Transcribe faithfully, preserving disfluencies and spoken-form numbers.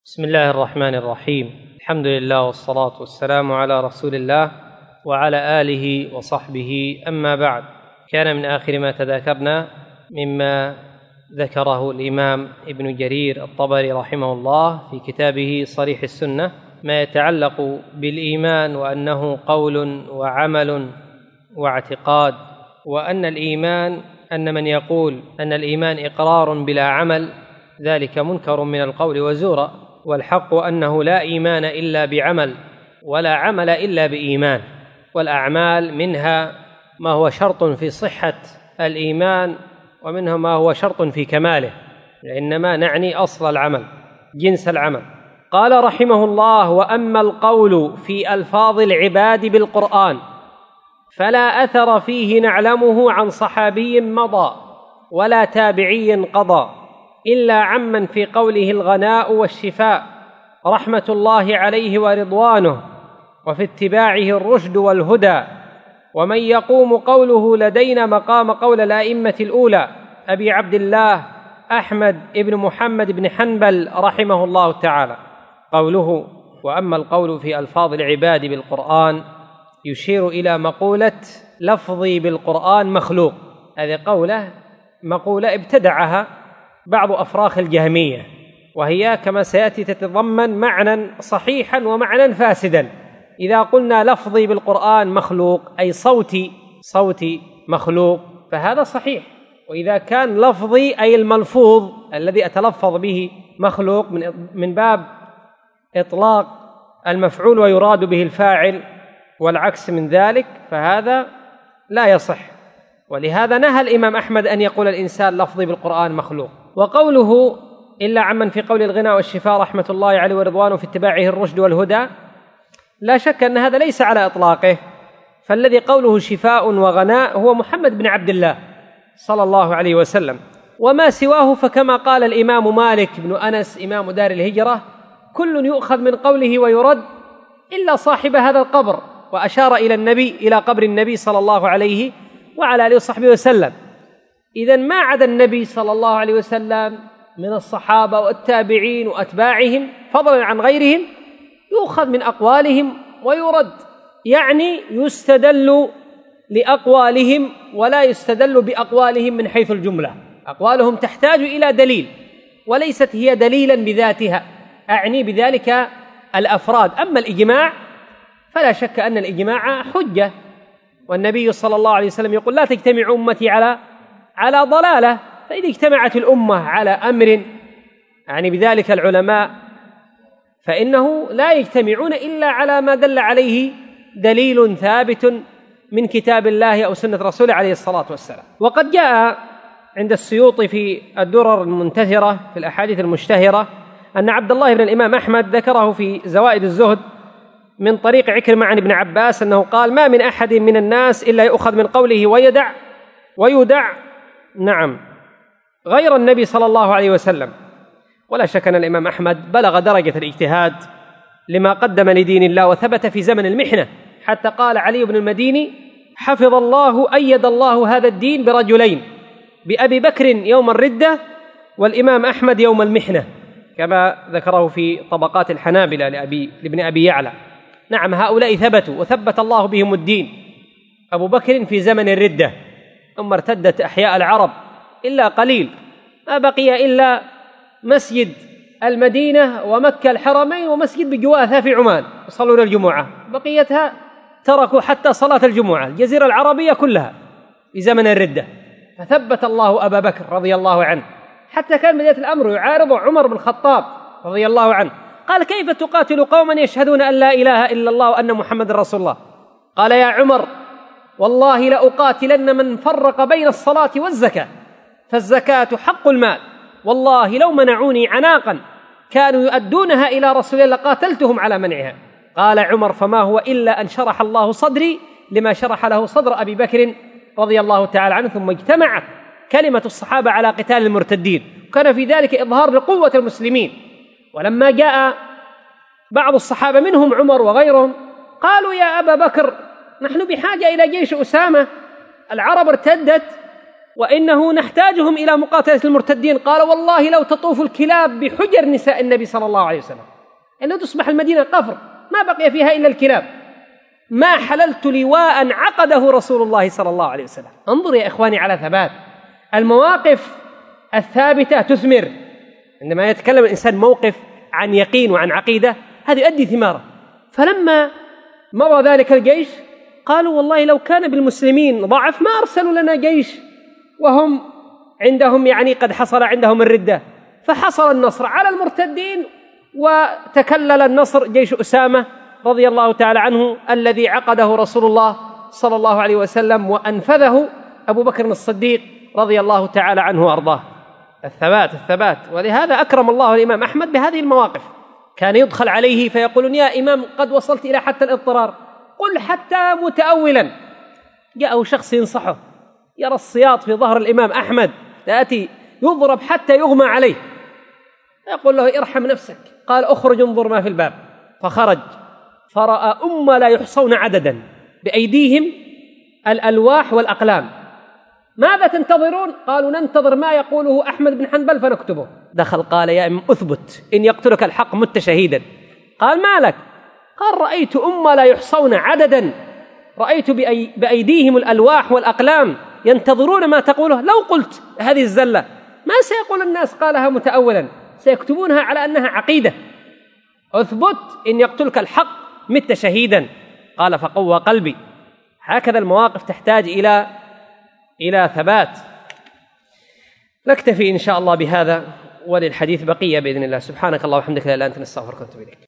بسم الله الرحمن الرحيم. الحمد لله والصلاة والسلام على رسول الله وعلى آله وصحبه، أما بعد. كان من آخر ما تذاكرنا مما ذكره الإمام ابن جرير الطبري رحمه الله في كتابه صريح السنة ما يتعلق بالإيمان، وأنه قول وعمل واعتقاد، وأن الإيمان أن من يقول أن الإيمان إقرار بلا عمل ذلك منكر من القول وزورا، والحق أنه لا إيمان إلا بعمل ولا عمل إلا بإيمان، والأعمال منها ما هو شرط في صحة الإيمان ومنها ما هو شرط في كماله، إنما نعني أصل العمل جنس العمل. قال رحمه الله: وأما القول في ألفاظ العباد بالقرآن فلا أثر فيه نعلمه عن صحابي مضى ولا تابعي قضى، إلا عمن في قوله الغناء والشفاء رحمة الله عليه ورضوانه، وفي اتباعه الرشد والهدى، ومن يقوم قوله لدينا مقام قول الأئمة الأولى أبي عبد الله أحمد بن محمد بن حنبل رحمه الله تعالى. قوله وأما القول في ألفاظ العباد بالقرآن يشير إلى مقولة لفظي بالقرآن مخلوق. هذه قولة مقولة ابتدعها بعض أفراخ الجهمية، وهي كما سيأتي تتضمن معنى صحيحا ومعنى فاسدا. إذا قلنا لفظي بالقرآن مخلوق أي صوتي صوتي مخلوق فهذا صحيح، وإذا كان لفظي أي الملفوظ الذي أتلفظ به مخلوق من باب إطلاق المفعول ويراد به الفاعل والعكس من ذلك فهذا لا يصح. ولهذا نهى الإمام أحمد أن يقول الإنسان لفظي بالقرآن مخلوق. وقوله إلا عمن في قول الغنى والشفاء رحمة الله عليه ورضوانه في اتباعه الرشد والهدى، لا شك أن هذا ليس على إطلاقه، فالذي قوله شفاء وغناء هو محمد بن عبد الله صلى الله عليه وسلم، وما سواه فكما قال الإمام مالك بن أنس إمام دار الهجرة: كل يؤخذ من قوله ويرد إلا صاحب هذا القبر، وأشار إلى النبي إلى قبر النبي صلى الله عليه وعلى آله وصحبه وسلم. إذن ما عدا النبي صلى الله عليه وسلم من الصحابة والتابعين وأتباعهم فضلا عن غيرهم يؤخذ من أقوالهم ويرد، يعني يستدل لأقوالهم ولا يستدل بأقوالهم من حيث الجملة. أقوالهم تحتاج إلى دليل وليست هي دليلا بذاتها، أعني بذلك الأفراد. أما الإجماع فلا شك أن الإجماع حجة، والنبي صلى الله عليه وسلم يقول: لا تجتمع أمتي على على ضلالة، فإذا اجتمعت الأمة على أمر يعني بذلك العلماء فإنه لا يجتمعون إلا على ما دل عليه دليل ثابت من كتاب الله أو سنة رسوله عليه الصلاة والسلام. وقد جاء عند السيوطي في الدرر المنتثرة في الأحاديث المشتهرة أن عبد الله بن الإمام أحمد ذكره في زوائد الزهد من طريق عكرمة عن ابن عباس أنه قال: ما من أحد من الناس إلا يؤخذ من قوله ويدع ويدع نعم غير النبي صلى الله عليه وسلم. ولا شك أن الإمام أحمد بلغ درجة الاجتهاد لما قدم لدين الله، وثبت في زمن المحنة، حتى قال علي بن المديني: حفظ الله أيد الله هذا الدين برجلين، بأبي بكر يوم الردة والإمام أحمد يوم المحنة، كما ذكره في طبقات الحنابلة لأبي لابن أبي يعلى. نعم، هؤلاء ثبتوا وثبت الله بهم الدين. أبو بكر في زمن الردة، ثم ارتدت أحياء العرب إلا قليل، ما بقي إلا مسجد المدينة ومكة الحرمين ومسجد بجواثة في عمان يصلون الجمعة، بقيتها تركوا حتى صلاة الجمعة، الجزيرة العربية كلها في زمن الردة. فثبت الله أبا بكر رضي الله عنه، حتى كان بداية الأمر يعارض عمر بن الخطاب رضي الله عنه. قال: كيف تقاتل قوما يشهدون أن لا إله إلا الله وأن محمد رسول الله؟ قال: يا عمر، والله لأقاتلن من فرق بين الصلاة والزكاة، فالزكاة حق المال، والله لو منعوني عناقا كانوا يؤدونها إلى رسول الله لقاتلتهم على منعها. قال عمر: فما هو إلا أن شرح الله صدري لما شرح له صدر أبي بكر رضي الله تعالى عنه. ثم اجتمعت كلمة الصحابة على قتال المرتدين، وكان في ذلك إظهار لقوة المسلمين. ولما جاء بعض الصحابة منهم عمر وغيرهم قالوا: يا أبا بكر، نحن بحاجة إلى جيش أسامة، العرب ارتدت وإنه نحتاجهم إلى مقاتلة المرتدين. قال والله لو تطوف الكلاب بحجر نساء النبي صلى الله عليه وسلم، إنه تصبح المدينة قفر ما بقي فيها إلا الكلاب، ما حللت لواء عقده رسول الله صلى الله عليه وسلم. انظر يا إخواني على ثبات المواقف الثابتة تثمر. عندما يتكلم الإنسان موقف عن يقين وعن عقيدة هذا يؤدي ثماره. فلما مضى ذلك الجيش قالوا والله لو كان بالمسلمين ضعف ما أرسلوا لنا جيش وهم عندهم يعني قد حصل عندهم الردة، فحصل النصر على المرتدين وتكلل النصر جيش أسامة رضي الله تعالى عنه الذي عقده رسول الله صلى الله عليه وسلم وأنفذه أبو بكر الصديق رضي الله تعالى عنه وأرضاه. الثبات الثبات. ولهذا أكرم الله الإمام أحمد بهذه المواقف. كان يدخل عليه فيقولون يا إمام قد وصلت إلى حتى الاضطرار، قل حتى متأولا. جاءه شخص ينصحه يرى السياط في ظهر الإمام أحمد يأتي يضرب حتى يغمى عليه، يقول له ارحم نفسك. قال اخرج انظر ما في الباب. فخرج فرأى أمة لا يحصون عددا بأيديهم الألواح والأقلام. ماذا تنتظرون؟ قالوا ننتظر ما يقوله أحمد بن حنبل فنكتبه. دخل قال يا إمام أثبت إن يقتلك الحق مت شهيدا. قال ما لك؟ قال رأيت أمة لا يحصون عددا، رأيت بأي بأيديهم الألواح والأقلام ينتظرون ما تقوله، لو قلت هذه الزلة ما سيقول الناس قالها متأولا، سيكتبونها على أنها عقيدة. أثبت إن يقتلك الحق مت شهيدا. قال فقوى قلبي. هكذا المواقف تحتاج إلى إلى ثبات. نكتفي إن شاء الله بهذا، وللحديث بقية بإذن الله. سبحانك اللهم وبحمدك لا إله إلا أنت نستغفرك ونتوب إليك.